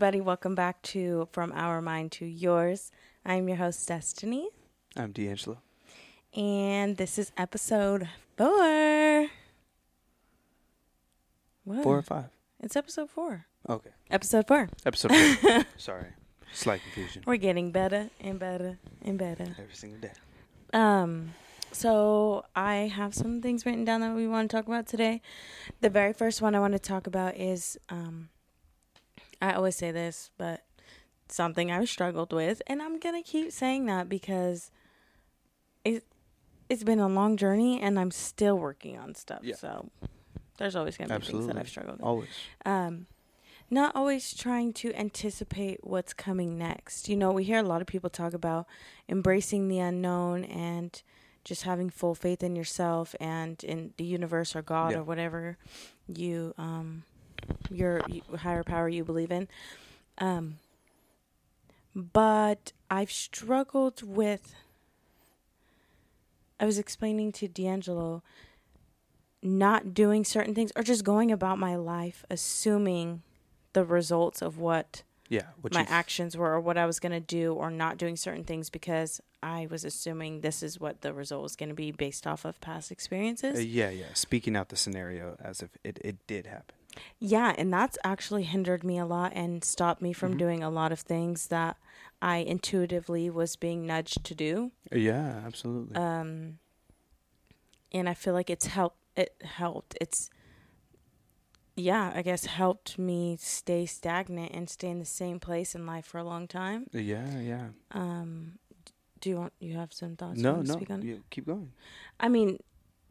everybody. Welcome back to From Our Mind to Yours. I'm your host, Destiny. I'm D'Angelo. And this is episode 4. What? 4 or 5? It's episode 4. Okay. Episode 4. Episode 4. Sorry. Slight confusion. We're getting better and better and better. Every single day. So I have some things written down that we want to talk about today. The very first one I want to talk about is, I always say this, but something I've struggled with, and I'm going to keep saying that because it's been a long journey and I'm still working on stuff. Yeah. So there's always going to be things that I've struggled with. Always. Not always trying to anticipate what's coming next. You know, we hear a lot of people talk about embracing the unknown and just having full faith in yourself and in the universe or God or whatever you, your higher power you believe in. But I've struggled with, I was explaining to D'Angelo, not doing certain things or just going about my life assuming the results of what my actions were or what I was going to do, or not doing certain things because I was assuming this is what the result was going to be based off of past experiences. Speaking out the scenario as if it did happen. Yeah, and that's actually hindered me a lot and stopped me from doing a lot of things that I intuitively was being nudged to do. Yeah, absolutely. And I feel like it's helped. I guess helped me stay stagnant and stay in the same place in life for a long time. Yeah. Do you have some thoughts? No. Speak on it? You keep going. I mean,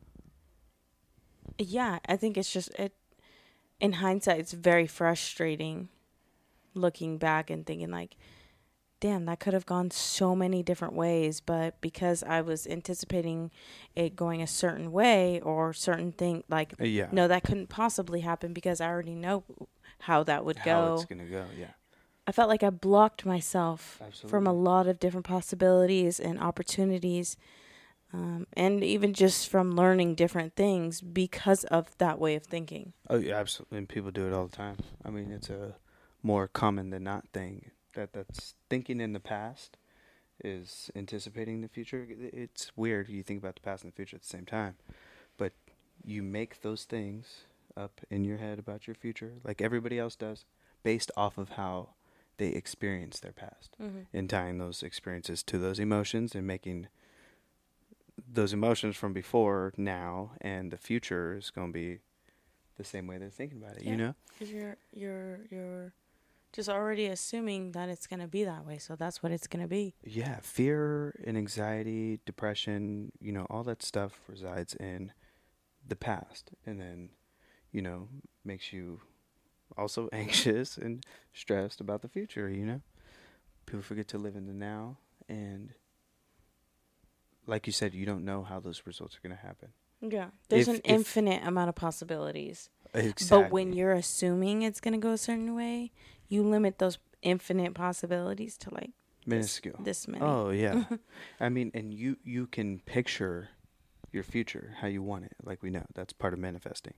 yeah, I think it's just in hindsight, it's very frustrating looking back and thinking like, damn, that could have gone so many different ways. But because I was anticipating it going a certain way or certain thing, like, no, that couldn't possibly happen because I already know how that would go. How it's going to go, yeah. I felt like I blocked myself from a lot of different possibilities and opportunities. And even just from learning different things because of that way of thinking. Oh, yeah, absolutely. And people do it all the time. I mean, it's a more common than not thing. That's thinking in the past is anticipating the future. It's weird. You think about the past and the future at the same time. But you make those things up in your head about your future, like everybody else does, based off of how they experience their past. And tying those experiences to those emotions and making those emotions from before, now, and the future is going to be the same way they're thinking about it, you know? Because you're just already assuming that it's going to be that way, so that's what it's going to be. Yeah, fear and anxiety, depression, all that stuff resides in the past, and then, makes you also anxious and stressed about the future, People forget to live in the now, and like you said, you don't know how those results are going to happen. Yeah. There's an infinite amount of possibilities. Exactly. But when you're assuming it's going to go a certain way, you limit those infinite possibilities to like minuscule. This many. Oh, yeah. I mean, and you can picture your future how you want it. Like we know. That's part of manifesting.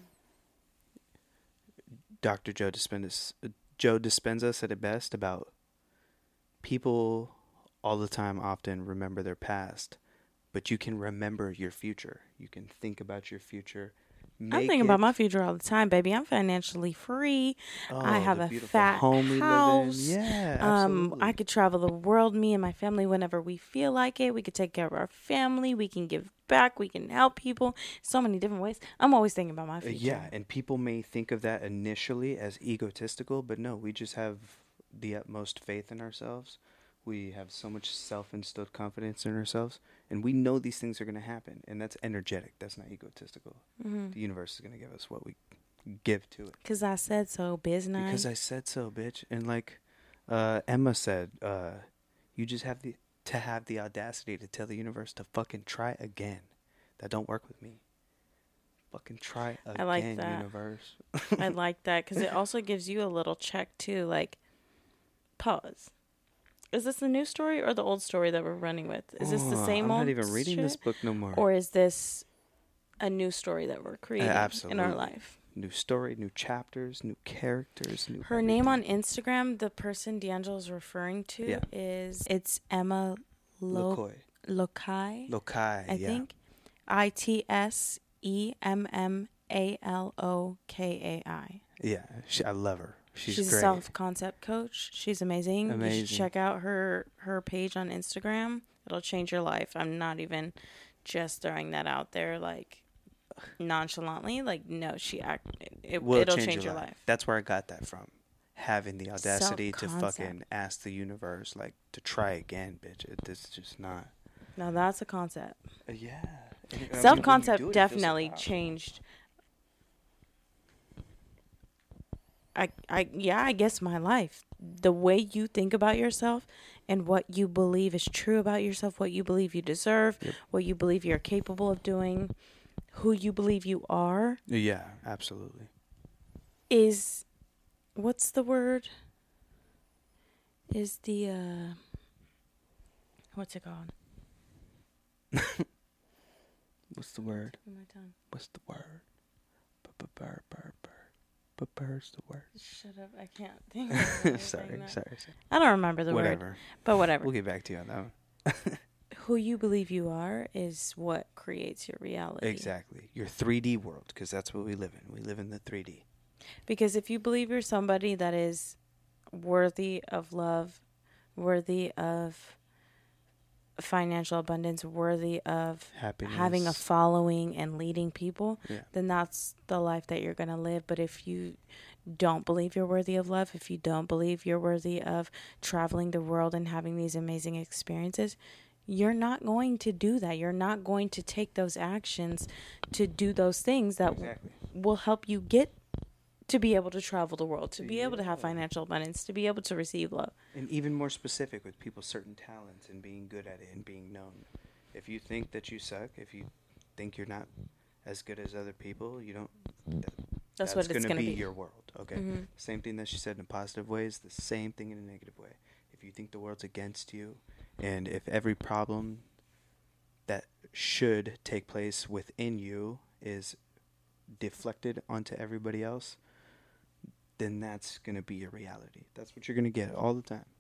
Dr. Joe Dispenza said it best about people all the time often remember their past, but you can remember your future. You can think about your future. I'm thinking about my future all the time, baby. I'm financially free. I have a fat house. Yeah, absolutely. I could travel the world, me and my family, whenever we feel like it. We could take care of our family. We can give back. We can help people. So many different ways. I'm always thinking about my future. Yeah, and people may think of that initially as egotistical, but no, we just have the utmost faith in ourselves. We have so much self-instilled confidence in ourselves, and we know these things are going to happen, and that's energetic. That's not egotistical. The universe is going to give us what we give to it. Because I said so, business. Because I said so, bitch. And like Emma said, you just have to have the audacity to tell the universe to fucking try again. That don't work with me. Fucking try again, I like that. Universe. I like that because it also gives you a little check, too. Like, pause. Is this the new story or the old story that we're running with? Is this the same old I'm not even reading this book no more. Or is this a new story that we're creating in our life? new story, new chapters, new characters, new Her name on Instagram, the person D'Angelo's referring to, it's Emma Lokai. Lokai, Lokai, I think. ITSEMMALOKAI. Yeah, I love her. She's a great. self-concept coach. She's amazing. Amazing. You should check out her page on Instagram. It'll change your life. I'm not even just throwing that out there like nonchalantly. Like, no, it'll change your life. That's where I got that from. Having the audacity to fucking ask the universe, like, to try again, bitch. This is just not. No, that's a concept. Yeah. Self-concept definitely changed. I guess my life. The way you think about yourself and what you believe is true about yourself, what you believe you deserve, what you believe you're capable of doing, who you believe you are. Yeah, absolutely. Is, what's the word? Is the, what's it called? What's the word? What's the word? Bird's the word. Shut up, I can't think of it. Sorry. I don't remember the word. But whatever. We'll get back to you on that one. Who you believe you are is what creates your reality. Exactly. Your 3D world, because that's what we live in. We live in the 3D. Because if you believe you're somebody that is worthy of love, worthy of financial abundance, worthy of happiness, having a following and leading people, then that's the life that you're going to live. But if you don't believe you're worthy of love, if you don't believe you're worthy of traveling the world and having these amazing experiences, you're not going to do that. You're not going to take those actions to do those things that will help you get to be able to travel the world, to be able to have financial abundance, to be able to receive love. And even more specific with people's certain talents and being good at it and being known. If you think that you suck, if you think you're not as good as other people, you don't. That's what it's going to be your world. Okay. Mm-hmm. Same thing that she said in a positive way is the same thing in a negative way. If you think the world's against you, and if every problem that should take place within you is deflected onto everybody else, then that's going to be your reality. That's what you're going to get all the time.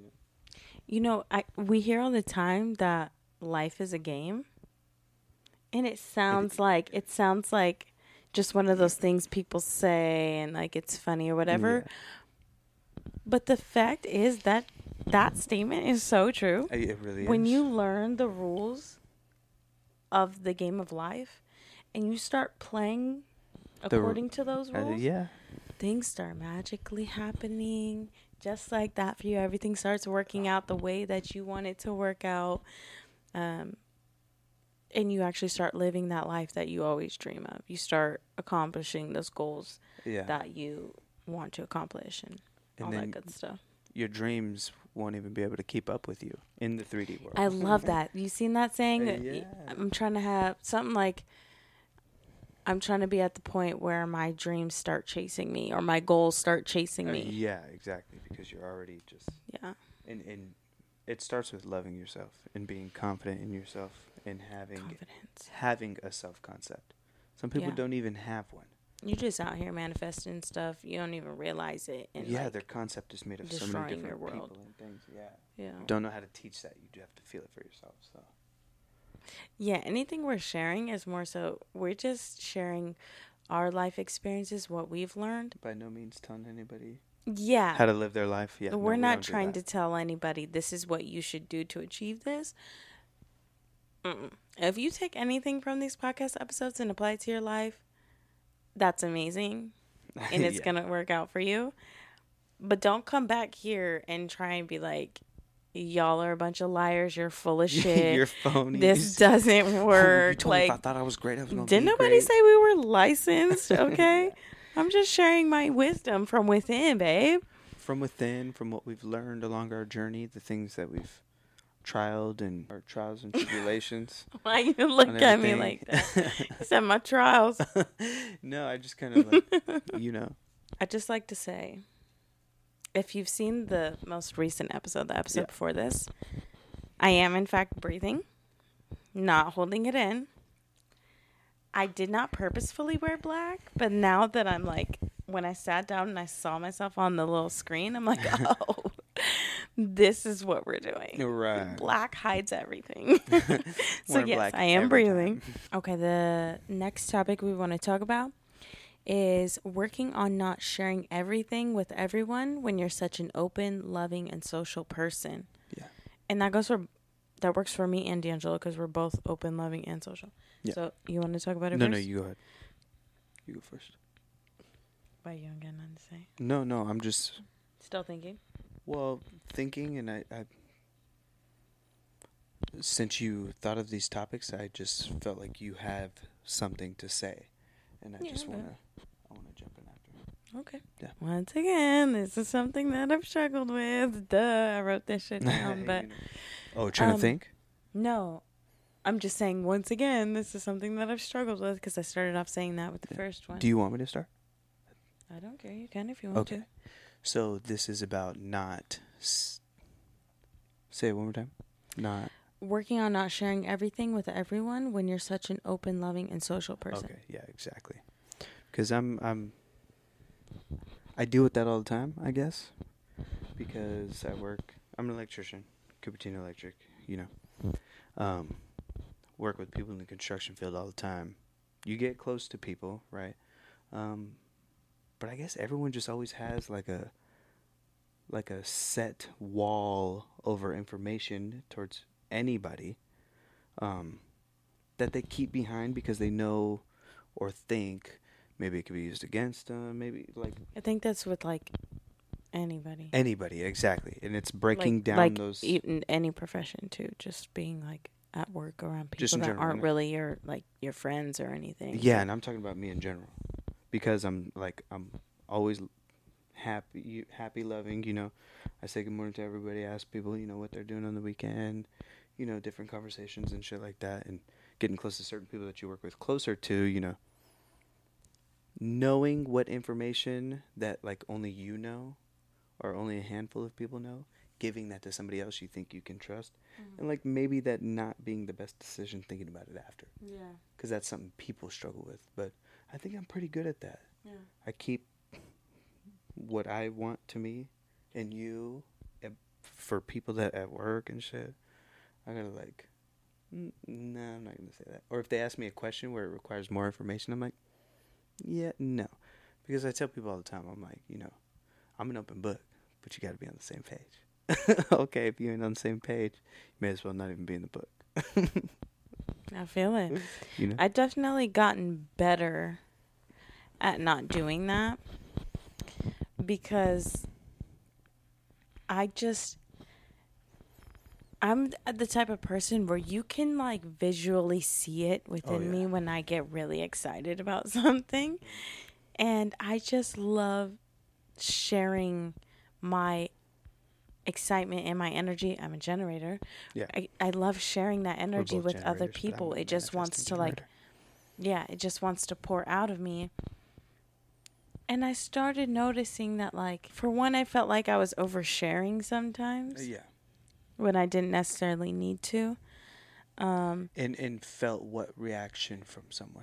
We hear all the time that life is a game. And it sounds like just one of those things people say and like it's funny or whatever. Yeah. But the fact is that statement is so true. It really is. When you learn the rules of the game of life and you start playing according to those rules, things start magically happening just like that for you. Everything starts working out the way that you want it to work out. And you actually start living that life that you always dream of. You start accomplishing those goals that you want to accomplish and all that good stuff. Your dreams won't even be able to keep up with you in the 3D world. I love that. You seen that saying? I'm trying to have something like, I'm trying to be at the point where my dreams start chasing me or my goals start chasing me. Yeah, exactly. Because you're already just... Yeah. And it starts with loving yourself and being confident in yourself and having a self-concept. Some people don't even have one. You're just out here manifesting stuff. You don't even realize it. And their concept is made of so many different people and things. Yeah. You don't know how to teach that. You do have to feel it for yourself. So. Yeah, anything we're sharing is more so we're just sharing our life experiences, what we've learned. By no means telling anybody how to live their life. Yeah, we're not trying to tell anybody this is what you should do to achieve this. If you take anything from these podcast episodes and apply it to your life, that's amazing. And it's going to work out for you. But don't come back here and try and be like, y'all are a bunch of liars. You're full of shit. You're phony. This doesn't work. You told me if I thought I was great, I was going to be Didn't nobody say we were licensed? Okay. I'm just sharing my wisdom from within, babe. From within, from what we've learned along our journey, the things that we've trialed and our trials and tribulations. Why you look at me like that? You said my trials. No, I just kind of like, I just like to say, if you've seen the most recent episode, the episode before this, I am in fact breathing, not holding it in. I did not purposefully wear black, but now that I'm like, when I sat down and I saw myself on the little screen, I'm like, oh, this is what we're doing. Right. Black hides everything. So Wear yes, black I am every breathing. time. Okay, the next topic we want to talk about is working on not sharing everything with everyone when you're such an open, loving, and social person. Yeah. And that works for me and D'Angelo because we're both open, loving, and social. Yeah. So you want to talk about it No, first? no, you go ahead. You go first. Why you don't got nothing to say? No, I'm just Still thinking. thinking, and I since you thought of these topics, I just felt like you have something to say, and I just wanna jump in after. Okay. Yeah. Once again, this is something that I've struggled with. Duh, I wrote this shit down, but Trying to think. no, I'm just saying once again, this is something that I've struggled with because I started off saying that with the first one. Do you want me to start? I don't care. You can if you want Okay. So this is about not. Say it one more time. Not. working on not sharing everything with everyone when you're such an open, loving, and social person. Okay. Yeah. Exactly. Because I deal with that all the time, I guess, because I'm an electrician, Cupertino Electric, work with people in the construction field all the time. You get close to people, right? But I guess everyone just always has like a set wall over information towards anybody, that they keep behind because they know or think maybe it could be used against them. Maybe I think that's with like anybody. Anybody, exactly. And it's breaking down like those. Even any profession too. Just being like at work around Just people in that general, aren't really your friends or anything. Yeah, and I'm talking about me in general, because I'm always happy, loving. I say good morning to everybody. Ask people, what they're doing on the weekend. Different conversations and shit like that, and getting close to certain people that you work with closer to. Knowing what information that only you know, or only a handful of people know, giving that to somebody else you think you can trust, and maybe that not being the best decision, thinking about it after. Yeah. Because that's something people struggle with, but I think I'm pretty good at that. Yeah. I keep what I want to me, and you, for people that at work and shit, I gotta no, I'm not gonna say that. Or if they ask me a question where it requires more information, I'm like, yeah, no. Because I tell people all the time, I'm like, I'm an open book, but you gotta be on the same page. Okay, if you ain't on the same page, you may as well not even be in the book. I feel it. I've definitely gotten better at not doing that, because I'm the type of person where you can visually see it within me when I get really excited about something. And I just love sharing my excitement and my energy. I'm a generator. Yeah. I love sharing that energy with other people. It just wants to it just wants to pour out of me. And I started noticing that for one, I felt like I was oversharing sometimes. Yeah. When I didn't necessarily need to. And felt what reaction from someone?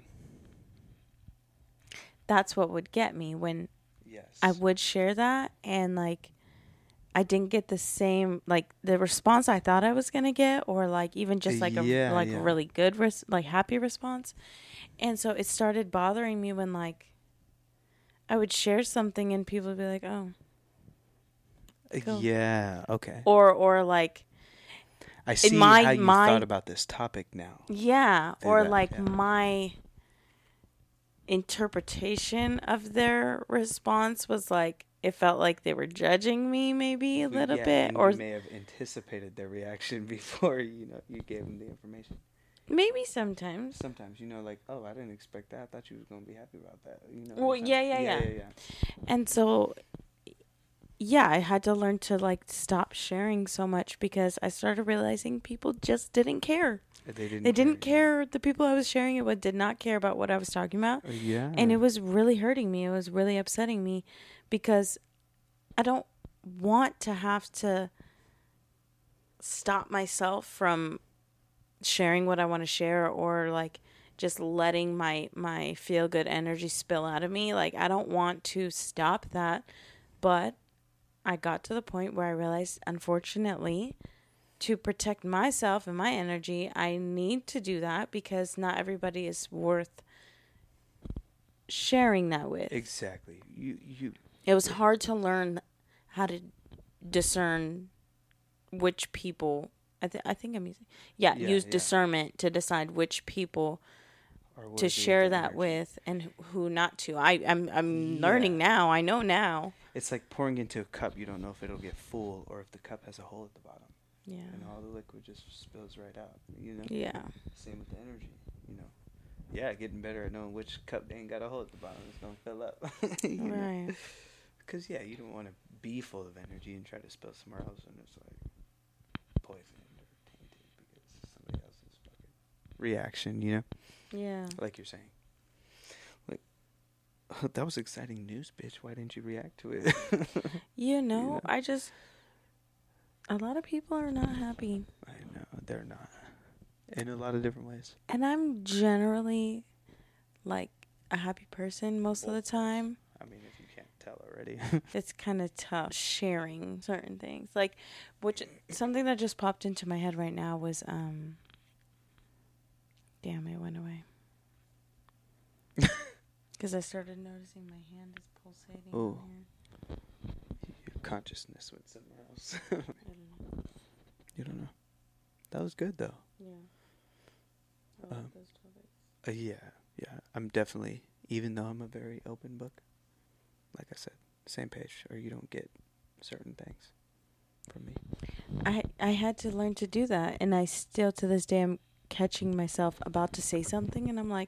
That's what would get me when yes. I would share that, and I didn't get the same the response I thought I was gonna get, or even just a really good happy response. And so it started bothering me when I would share something and people would be like, "Oh, cool." Yeah, okay. Or I see how you thought about this topic now. Yeah, or yeah. my interpretation of their response was it felt like they were judging me maybe a little bit, or you may have anticipated their reaction before you gave them the information. Maybe sometimes. Oh, I didn't expect that. I thought you was gonna be happy about that. Well, yeah. And so, yeah, I had to learn to stop sharing so much, because I started realizing people just didn't care. They didn't care. The people I was sharing it with did not care about what I was talking about. Yeah. And it was really hurting me. It was really upsetting me, because I don't want to have to stop myself from sharing what I want to share, or just letting my feel good energy spill out of me. Like, I don't want to stop that, but I got to the point where I realized, unfortunately, to protect myself and my energy, I need to do that because not everybody is worth sharing that with. Exactly. It was hard to learn how to discern which people. I think I'm using. Use discernment to decide which people to share that energy with and who not to. I'm learning now. I know now. It's like pouring into a cup. You don't know if it'll get full or if the cup has a hole at the bottom. Yeah. And all the liquid just spills right out. You know. Yeah. Same with the energy. You know. Yeah, getting better at knowing which cup ain't got a hole at the bottom. It's gonna fill up. Right. Because you don't want to be full of energy and try to spill somewhere else, and it's like poisoned or tainted because somebody else's fucking reaction. You know. Yeah. Like you're saying. Like, that was exciting news, bitch. Why didn't you react to it? You know, a lot of people are not happy. I know, they're not. In a lot of different ways. And I'm generally, like, a happy person most of the time. I mean, if you can't tell already. It's kind of tough sharing certain things. Like, something that just popped into my head right now was, damn, it went away. Because I started noticing my hand is pulsating. Oh. Your consciousness went somewhere else. I don't know. You don't know. That was good, though. Yeah. I like those topics. Yeah. I'm definitely, even though I'm a very open book, like I said, same page, or you don't get certain things from me. I had to learn to do that, and I still, to this day, I'm catching myself about to say something, and I'm like,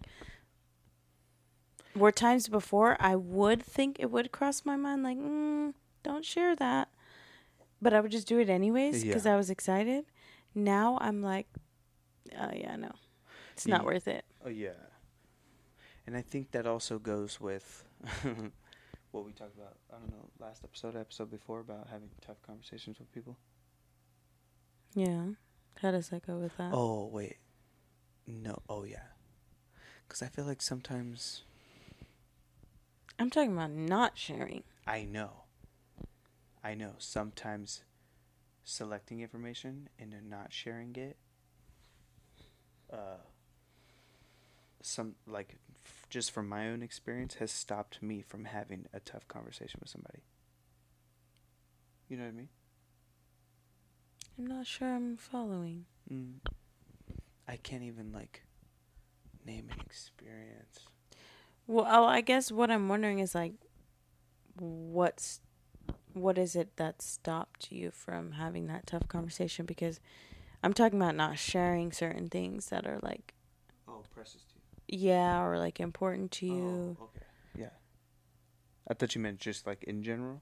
were times before I would think it would cross my mind, like, don't share that. But I would just do it anyways because I was excited. Now I'm like, oh, yeah, no. It's not worth it. Oh, yeah. And I think that also goes with what we talked about, I don't know, last episode before, about having tough conversations with people. Yeah. How does that go with that? Oh, wait. No. Oh, yeah. Because I feel like sometimes... I'm talking about not sharing. I know. Sometimes selecting information and then not sharing it, just from my own experience, has stopped me from having a tough conversation with somebody. You know what I mean? I'm not sure I'm following. I can't even, name an experience. Well, I guess what I'm wondering is, what is it that stopped you from having that tough conversation? Because I'm talking about not sharing certain things that are, Precious to you. Yeah, or, important to you. Oh, okay. Yeah. I thought you meant just, in general.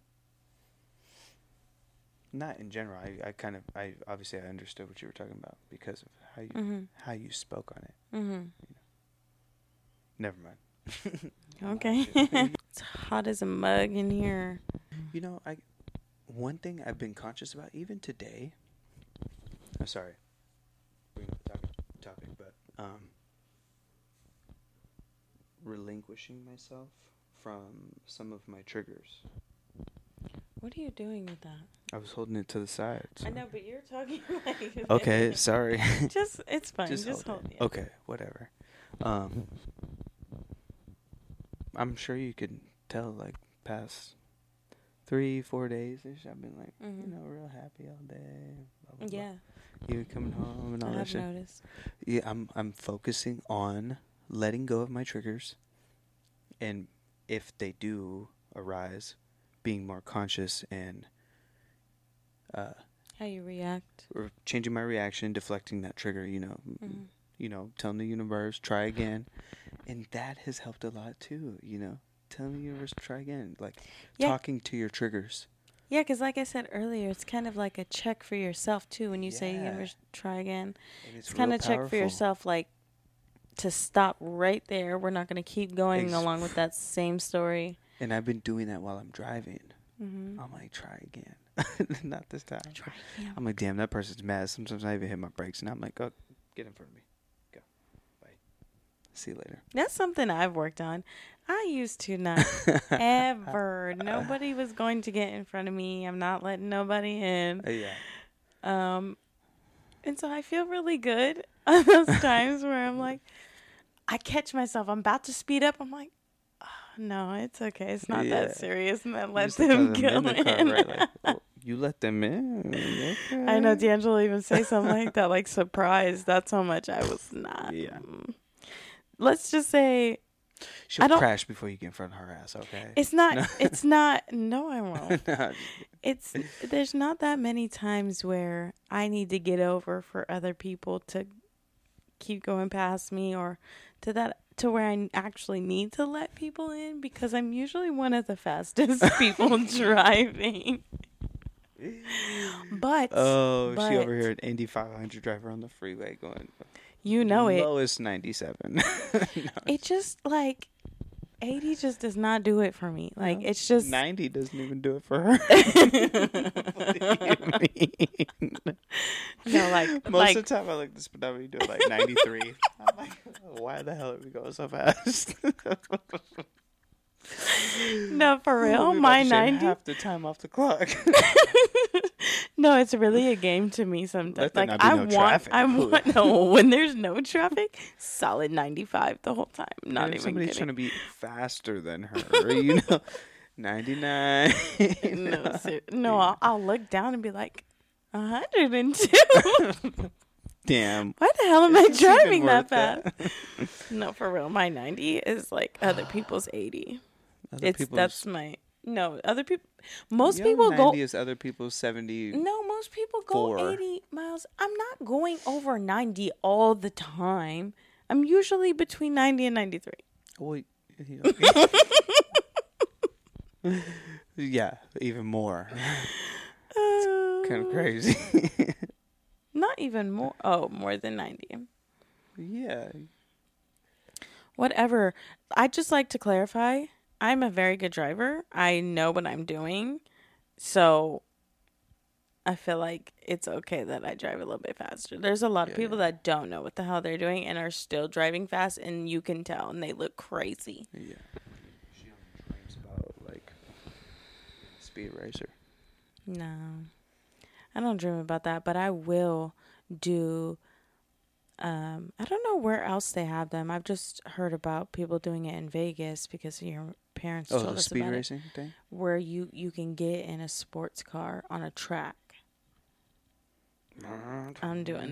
Not in general. I obviously I understood what you were talking about because of how you spoke on it. Mm-hmm. Never mind. Okay. It's hot as a mug in here. You know, one thing I've been conscious about even today. I'm sorry, bring up the topic, but relinquishing myself from some of my triggers. What are you doing with that? I was holding it to the side. So. I know, but you're talking like... Okay, sorry. It's fine. Just hold it. Okay, whatever. I'm sure you could tell, past 3-4 days-ish, I've been, real happy all day. Blah, blah, yeah. Blah. You coming home and all that shit. I have noticed. Yeah, I'm focusing on letting go of my triggers. And if they do arise, being more conscious and... how you react. Or changing my reaction, deflecting that trigger, telling the universe, try again. And that has helped a lot too, telling the universe to try again. Talking to your triggers. Yeah, because like I said earlier, it's kind of like a check for yourself too when you say universe, try again. It's kind of check for yourself, to stop right there. We're not going to keep going along with that same story. And I've been doing that while I'm driving. Mm-hmm. I'm like, try again. Not this time. Try again. I'm like, damn, that person's mad. Sometimes I even hit my brakes, and I'm like, oh, get in front of me. Go. Bye. See you later. That's something I've worked on. I used to not ever. Nobody was going to get in front of me. I'm not letting nobody in. Yeah. And so I feel really good on those times where I'm like, I catch myself. I'm about to speed up. I'm like, oh, no, it's okay. It's not that serious. And then let them go in. Right? Like, oh, you let them in? Okay. I know D'Angelo even say something like that, like surprised. That's how much I was not. Yeah. Let's just say. She'll crash before you get in front of her ass, okay? It's not, it's not, no, I won't. There's not that many times where I need to get over for other people to keep going past me or to where I actually need to let people in because I'm usually one of the fastest people driving. But she over here, an Indy 500 driver on the freeway going. You know it. Lowest 97. No. It just 80 just does not do it for me. Like it's just 90 doesn't even do it for her. What do you mean? No, most of the time I look this speedometer do it 93. I'm like, why the hell are we going so fast? No, for real. My 90 half the time off the clock. No, it's really a game to me sometimes. Like I want when there's no traffic, solid 95 the whole time. Not even somebody's kidding. trying to be faster than her, 99. No, I'll look down and be like 102. Damn. Why the hell am I driving that fast? No, for real. My 90 is like other people's 80. Other people. Most people 90 go. is other people's 70. No, most people go 80 miles. I'm not going over 90 all the time. I'm usually between 90 and 93. Well, yeah, even more. It's kind of crazy. Not even more. Oh, more than 90. Yeah. Whatever. I just like to clarify. I'm a very good driver. I know what I'm doing. So I feel like it's okay that I drive a little bit faster. There's a lot of people that don't know what the hell they're doing and are still driving fast, and you can tell, and they look crazy. Yeah. She only dreams about, Speed Racer. No. I don't dream about that, but I will do... I don't know where else they have them. I've just heard about people doing it in Vegas because your parents told us about it. Oh, the speed racing thing? Where you can get in a sports car on a track. I'm doing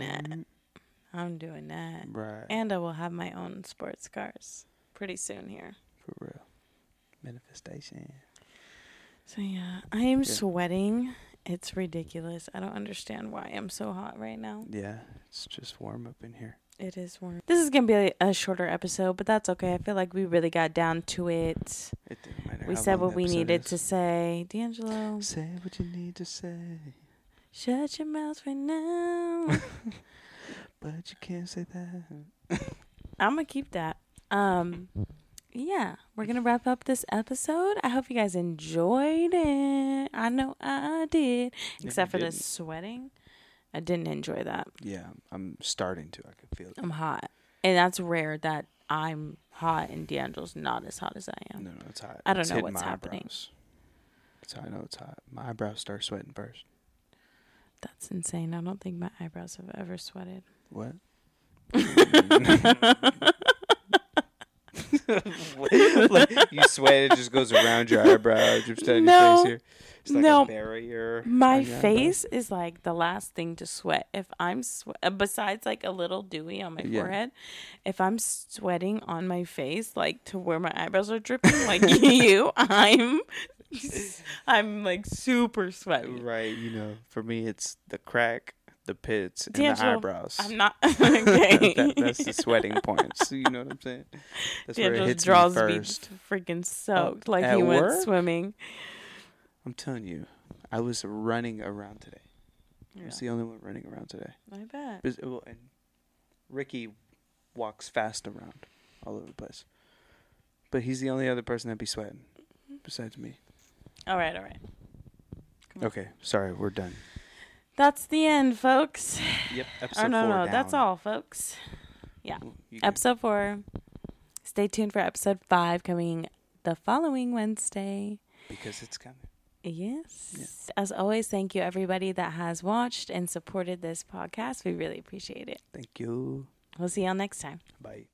that. Right. And I will have my own sports cars pretty soon here. For real. Manifestation. So, yeah. I am sweating. It's ridiculous. I don't understand why I'm so hot right now. Yeah, it's just warm up in here. It is warm. This is going to be a shorter episode, but that's okay. I feel like we really got down to it. It didn't matter. We said what we needed to say. D'Angelo. Say what you need to say. Shut your mouth right now. But you can't say that. I'm going to keep that. Yeah, we're going to wrap up this episode. I hope you guys enjoyed it. I know I did. Except for the sweating. I didn't enjoy that. Yeah, I'm starting to. I can feel it. I'm hot. And that's rare that I'm hot and D'Angelo's not as hot as I am. No, it's hot. I don't know what's happening. That's how I know it's hot. My eyebrows start sweating first. That's insane. I don't think my eyebrows have ever sweated. What? You sweat, it just goes around your eyebrow, drips down your face here. It's like a barrier. My face is like the last thing to sweat. If I'm besides like a little dewy on my forehead, if I'm sweating on my face, like to where my eyebrows are dripping, like I'm like super sweaty. Right, for me it's the crack, the pits, and the eyebrows. I'm not okay. That's the sweating points. You know what I'm saying? That's where it hits draws me first. Freaking soaked, like he went swimming. I'm telling you, I was running around today. I was the only one running around today. I bet. And Ricky walks fast around all over the place. But he's the only other person that'd be sweating besides me. All right. Okay, sorry, we're done. That's the end, folks. Yep, episode 4 no, down. that's all, folks. Yeah, episode 4. stay tuned for episode 5 coming the following Wednesday. Because it's coming. Yes. Yeah. As always, thank you everybody that has watched and supported this podcast. We really appreciate it. Thank you. We'll see y'all next time. Bye.